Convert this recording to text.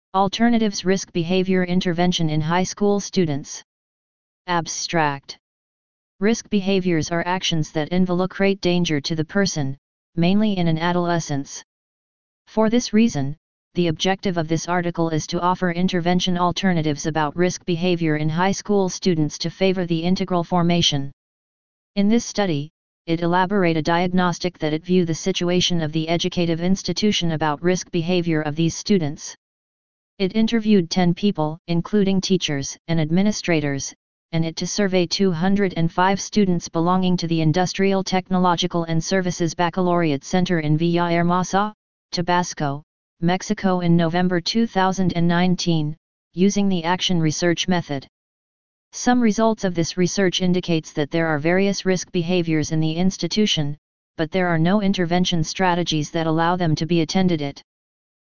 Alternatives Risk Behavior Intervention in High School Students. Abstract. Risk behaviors are actions that involucrate danger to the person, mainly in an adolescence. For this reason, the objective of this article is to offer intervention alternatives about risk behavior in high school students to favor the integral formation. In this study, it elaborate a diagnostic that it view the situation of the educative institution about risk behavior of these students. It interviewed 10 people, including teachers and administrators, and it to survey 205 students belonging to the Industrial Technological and Services Baccalaureate Center in Villahermosa, Tabasco, Mexico in November 2019, using the action research method. Some results of this research indicates that there are various risk behaviors in the institution, but there are no intervention strategies that allow them to be attended it.